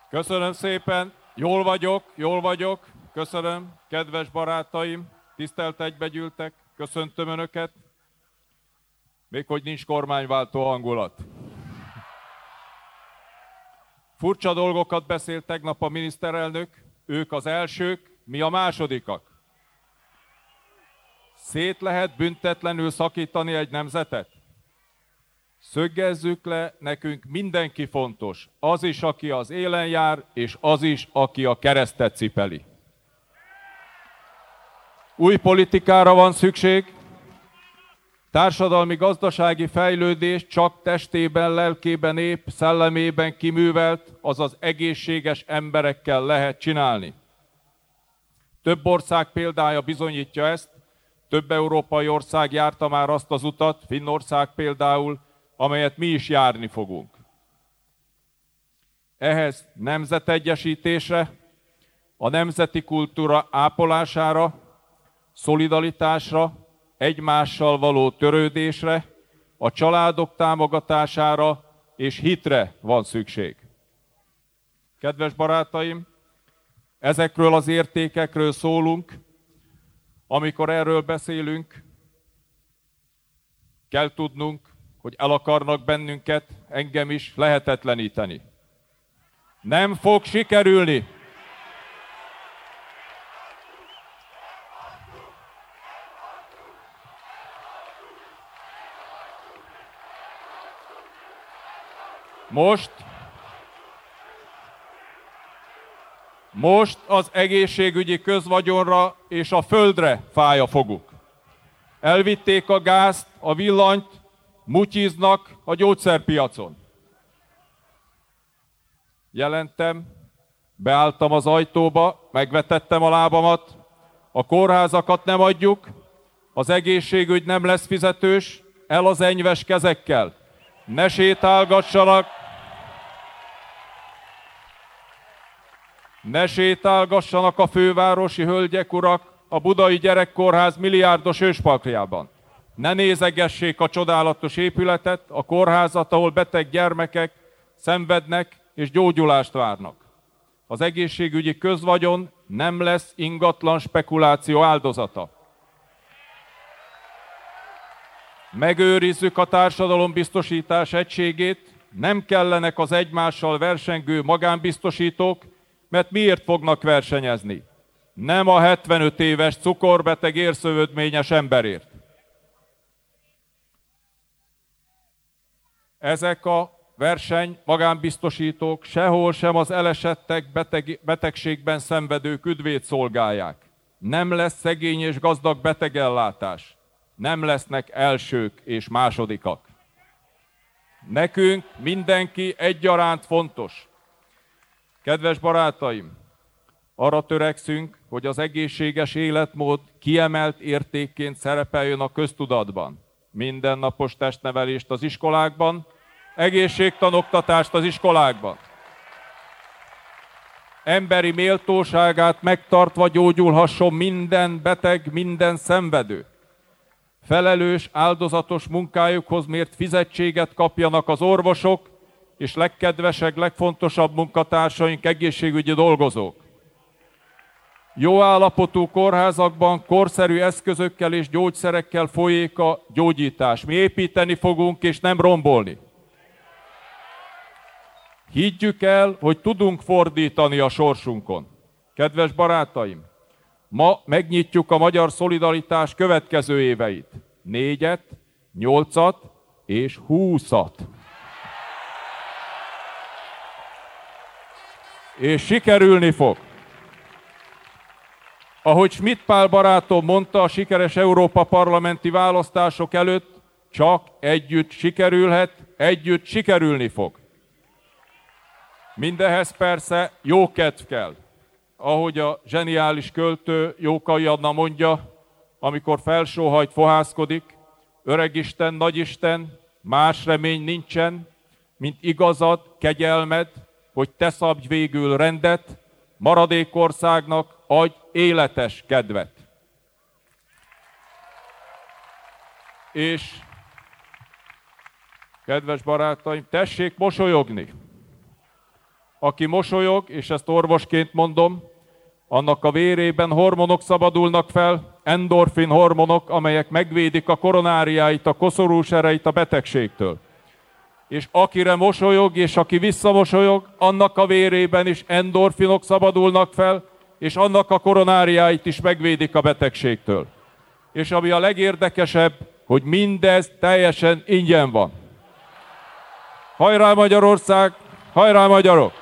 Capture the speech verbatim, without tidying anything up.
Köszönöm szépen, jól vagyok, jól vagyok, köszönöm, kedves barátaim, tisztelt egybegyűltek, köszöntöm Önöket, még hogy nincs kormányváltó hangulat. Furcsa dolgokat beszélt tegnap a miniszterelnök, ők az elsők, mi a másodikak. Szét lehet büntetlenül szakítani egy nemzetet? Szögezzük le, nekünk mindenki fontos, az is, aki az élen jár, és az is, aki a keresztet cipeli. Új politikára van szükség, társadalmi-gazdasági fejlődés csak testében, lelkében épp, szellemében kiművelt, azaz egészséges emberekkel lehet csinálni. Több ország példája bizonyítja ezt, több európai ország járta már azt az utat, Finnország például, amelyet mi is járni fogunk. Ehhez nemzetegyesítésre, a nemzeti kultúra ápolására, szolidaritásra, egymással való törődésre, a családok támogatására és hitre van szükség. Kedves barátaim, ezekről az értékekről szólunk, amikor erről beszélünk, kell tudnunk, hogy el akarnak bennünket, engem is lehetetleníteni. Nem fog sikerülni. Most, most az egészségügyi közvagyonra és a földre fáj a foguk. Elvitték a gázt, a villanyt, mutyiznak a gyógyszerpiacon. Jelentem, beálltam az ajtóba, megvetettem a lábamat, a kórházakat nem adjuk, az egészségügy nem lesz fizetős, el az enyves kezekkel. Ne sétálgassanak, ne sétálgassanak a fővárosi hölgyek, urak a budai gyerekkórház milliárdos őspalkjában. Ne nézegessék a csodálatos épületet, a kórházat, ahol beteg gyermekek szenvednek és gyógyulást várnak. Az egészségügyi közvagyon nem lesz ingatlan spekuláció áldozata. Megőrizzük a társadalombiztosítás egységét, nem kellenek az egymással versengő magánbiztosítók, mert miért fognak versenyezni? Nem a hetvenöt éves cukorbeteg érszövődményes emberért. Ezek a verseny magánbiztosítók sehol sem az elesettek, beteg, betegségben szenvedők üdvét szolgálják. Nem lesz szegény és gazdag betegellátás. Nem lesznek elsők és másodikak. Nekünk mindenki egyaránt fontos. Kedves barátaim, arra törekszünk, hogy az egészséges életmód kiemelt értékként szerepeljön a köztudatban. Mindennapos testnevelést az iskolákban, egészségtanoktatást az iskolákban. Emberi méltóságát megtartva gyógyulhasson minden beteg, minden szenvedő. Felelős, áldozatos munkájukhoz mért fizetséget kapjanak az orvosok, és legkedvesebb, legfontosabb munkatársaink, egészségügyi dolgozók. Jó állapotú kórházakban korszerű eszközökkel és gyógyszerekkel folyik a gyógyítás. Mi építeni fogunk, és nem rombolni. Higgyük el, hogy tudunk fordítani a sorsunkon. Kedves barátaim, ma megnyitjuk a magyar szolidaritás következő éveit. Négyet, nyolcat és húszat. És sikerülni fog. Ahogy Schmidt Pál barátom mondta a sikeres Európa parlamenti választások előtt, csak együtt sikerülhet, együtt sikerülni fog. Mindehhez persze jó kedv kell. Ahogy a zseniális költő Jókai Anna mondja, amikor felsóhajt fohászkodik, öregisten, nagyisten, más remény nincsen, mint igazad, kegyelmed, hogy te szabj végül rendet, maradék országnak adj életes kedvet. És, kedves barátaim, tessék mosolyogni! Aki mosolyog, és ezt orvosként mondom, annak a vérében hormonok szabadulnak fel, endorfin hormonok, amelyek megvédik a koronáriáit, a koszorús ereit a betegségtől. És akire mosolyog, és aki visszamosolyog, annak a vérében is endorfinok szabadulnak fel, és annak a koronáriáit is megvédik a betegségtől. És ami a legérdekesebb, hogy mindez teljesen ingyen van. Hajrá Magyarország, hajrá magyarok!